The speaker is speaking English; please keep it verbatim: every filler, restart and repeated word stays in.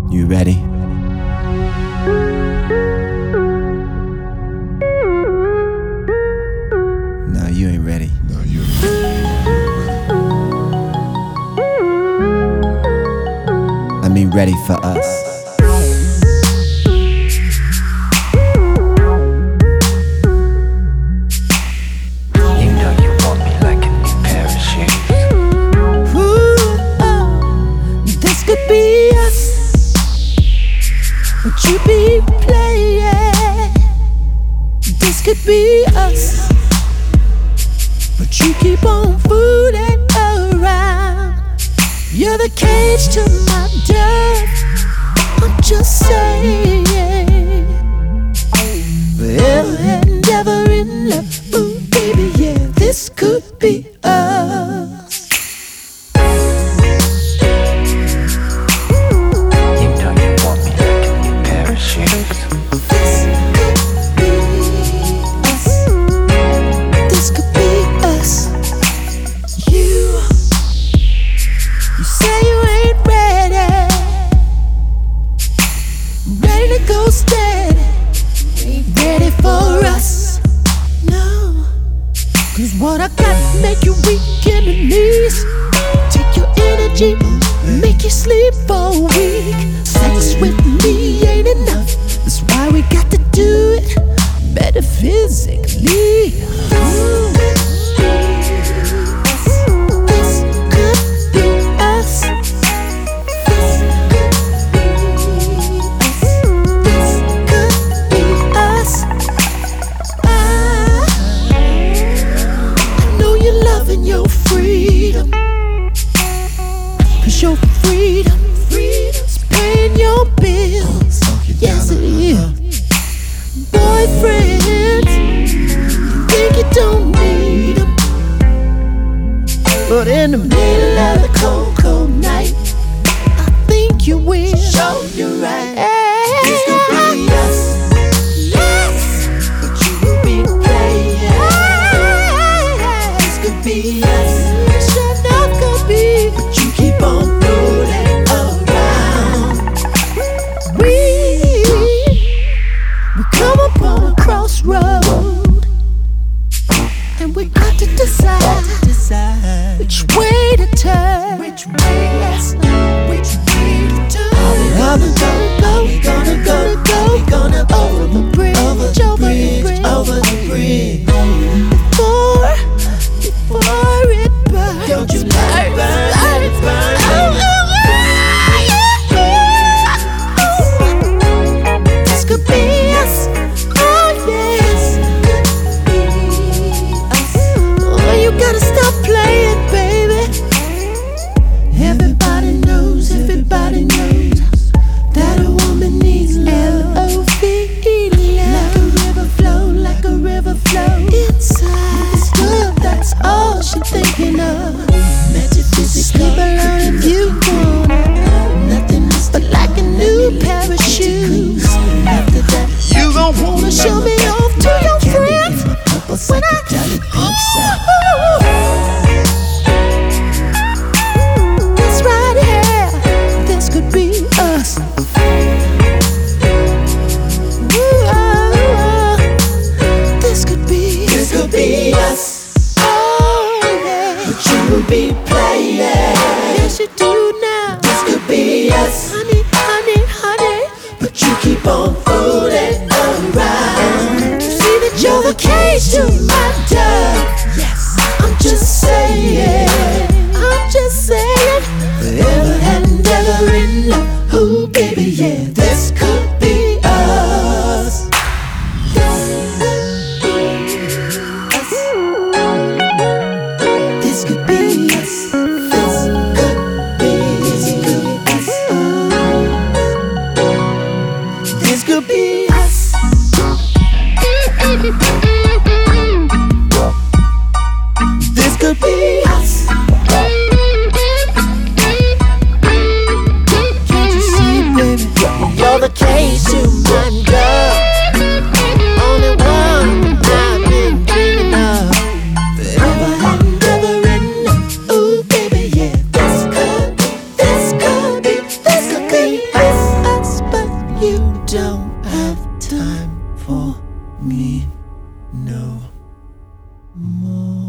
You ready? No, you ain't ready. No, you ain't ready. I mean, ready for us. You know you want me like a new pair of shoes. Ooh, oh, this could be us. Would you be playing? This could be us. But you keep on fooling around. You're the cage to my dove. I'm just saying. Forever and ever in love. Ooh, baby, yeah, this could be us. You know you want me like a new pair of shoes. This could be us. This could be us. You, you say you ain't ready, ready to go steady, ain't ready for us. No, cause what I got make you weak in the knees, take your energy, make you sleep for a week. Sex with me ain't enough, that's why we got to do it metaphysically. Ooh. This could be us. This could be us. I, I know you're loving your freedom, cause your freedom, freedom's paying your bills. Yes it is. Boyfriends, you think you don't need them, but in the middle of the cold, cold night, I think you will. Show you right. This could be us. Yes, but you will be playing. This could be us. It sure enough could be, but you keep on fooling around. We we come upon a crossroad, and we got to decide, decide which way to turn. Which way, yes, which way to turn. Are we gonna go? We gonna go, go, we gonna over the bridge, over the bridge, over the bridge. Before, before it burns. Don't you let it burn, let it burn. Oh, oh, oh, yeah. This could be us. Oh, yes. Oh, you gotta stop playing, baby. Everybody knows, everybody knows that a woman needs love. L O V E, love. Like a river flow, like a river flow. Inside this love, that's all she thinking of. Sleep alone if you wanna. Nothing else but like a new pair of shoes. After that, you gon' wanna show me off to your friends when I. This right here, this could be us. Ooh, oh, oh. This could be, this could be us. Oh yeah, but you will be playing. Yes you do now. This could be us, honey, honey, honey. But you keep on fooling around. You see that you're the cage to my dove. Yes, I'm just saying, I'm just saying. Forever and ever in love. Ooh, baby, yeah, this could be us. This could be us. This could be, this could be us. This could be us. This could be us. Can't you see, baby? You don't have time for me no more.